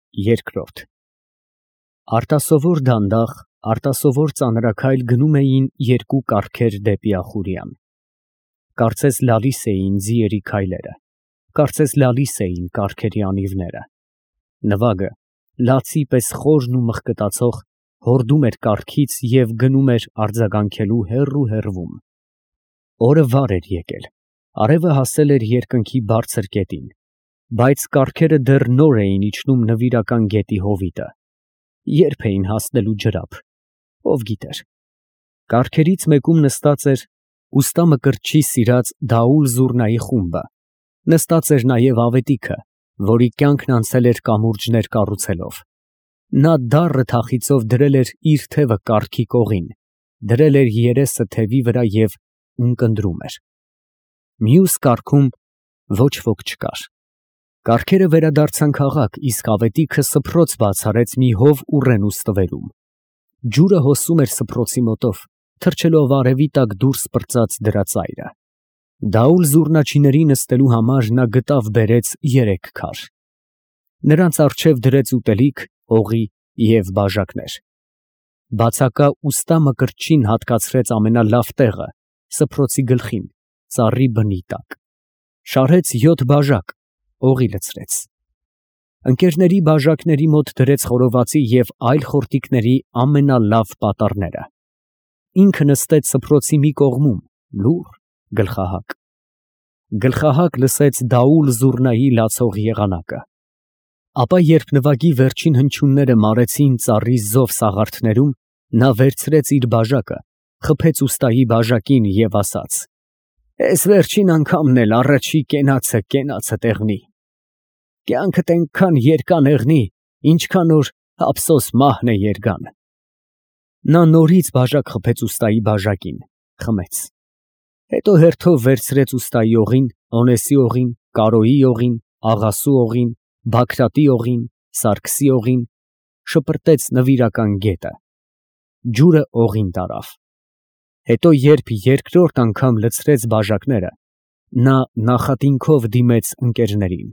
Երկրորդ Արտասովոր դանդաղ, արտասովոր ծանրաքայլ գնում էին երկու կառքեր դեպի Ախուրյան. կարծես լալիս էին ձիերի քայլերը, կարծես լալիս էին կառքերի անիվները. նվագը, լացի պես խորն ու մղկտացող, հորդում էր կառքից և գնում էր արձագանքելու հեռու հեռվում. օրը վար էր եկել, արևը հասել էր երկնքի բարձր կետին, բայց կառքերը դեռ նոր էին իջնում նվիրական գետի հովիտը. երբ էին հասնելու ջրափ, ով գիտեր. կառքերից մեկում նստած էր ուստա Մկրտչի սիրած Դաուլ Զուռնայի խումբը, նստած էր նաև Ավետիքը, որի կյանքն անցել էր կամուրջներ կառուցելով. նա դառը թախիծով դրել էր իր թևը կառքի կողին, դրել էր երեսը թևի վրա և ունկնդրում էր. մյուս կառքում ոչ ոք չկար. կառքերը վերադարձան քաղաք, իսկ Ավետիքը սփռոց բաց արեց մի հով ուռենու ստվերում. ջուրը հոսում էր սփռոցի մոտով, թռչելով արևի տակ դուրս պրծած դրա ծայրը. Դաուլ Զուռնաչիների նստելու համար նա գտավ բերեց 3 քար. նրանց առջև դրեց ուտելիք, օղի և բաժակներ. բացակա ուստա Մկրտչին հատկացրեց ամենալավ տեղը, սփռոցի գլխին, ծառի բնի տակ. շարեց 7 բաժակ, օղի լցրեց. ընկերների բաժակների մոտ դրեց խորովածի և այլ խորտիկների ամենալավ պատառները. ինքը նստեց սփռոցի մի կողմում, լուռ, գլխահակ. գլխահակ լսեց Դաուլ Զուռնայի լացող եղանակը. ապա երբ նվագի վերջին հնչյունները մարեցին ծառի զով սաղարթներում, նա վերցրեց իր բաժակը, խփեց ուստայի բաժակին և ասաց. «Էս վերջին անգամն էլ առաջի կենացը տեղնի. կյանքդ էնքան երկան եղնի, ինչքան որ ափսոս մահն է երգան»։ նա նորից բաժակ խփեց ուստայի բաժակին, խմեց. հետո հերթով վերցրեց ուստայի օղին, Օնեսի օղին, Կարոյի օղին, Աղասու օղին, Բագրատի օղին, Սարգսի օղին, շպրտեց նվիրական գետը. ջուրը օղին տարավ. հետո երբ երկրորդ անգամ լցրեց բաժակները, նա նախատինքով դիմեց ընկերներին.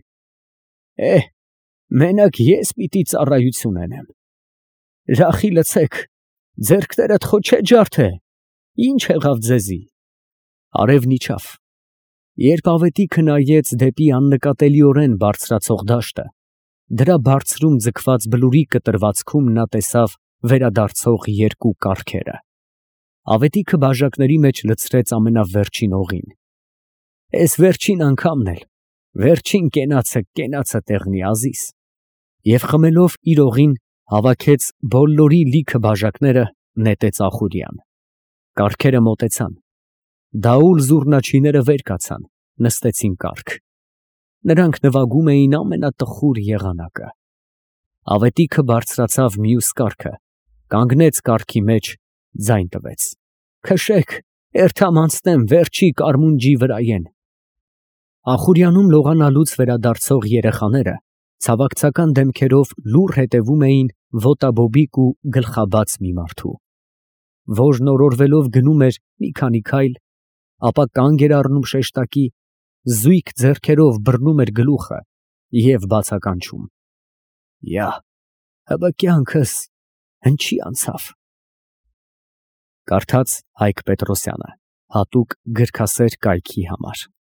մենակ ես պիտի ծառայություն անեմ. ռախի լցեք, ձեռքներդ խո չէ ջարդե, ի՞նչ եղավ ձեզի։ արևն իջավ. երբ Ավետիքը նայեց դեպի աննկատելիորեն բարձրացող դաշտը, դրա բարձրում ձգված բլուրի կտրվածքում նա տեսավ վերադարձող 2 կառքերը. Ավետիքը բաժակների մեջ լցրեց ամենավերջին օղին. «Էս վերջին անգամն էլ, վերջին կենացը տեղնի ազիս», և խմելով իր օղին հավաքեց բոլորի լիքը բաժակները, նետեց Ախուրյան. կառքերը մոտեցան. Դաուլ Զուռնաչիները վեր կացան, նստեցին կառք. նրանք նվագում էին ամենատխուր եղանակը. Ավետիքը բարձրացավ մյուս կառքը, կանգնեց կառքի մեջ, ձայն տվեց. «Քշեք, էրթամ անցնեմ, վերջի կարմունջի վրայեն»։ Ախուրյանում լողանալուց վերադարձող երեխաները ցավակցական դեմքերով լուռ հետևում էին ոտաբոբիկ ու գլխաբաց մի մարդու, որն օրորվելով գնում էր մի քանի քայլ, ապա կանգ էր առնում շեշտակի, զույգ ձեռքերով բռնում էր գլուխը և բացականչում. «Յա, հըբը կյանքս հնչի անցավ»։ Կարդաց Հայկ Պետրոսյանը, հատուկ գրքասեր կայքի համար։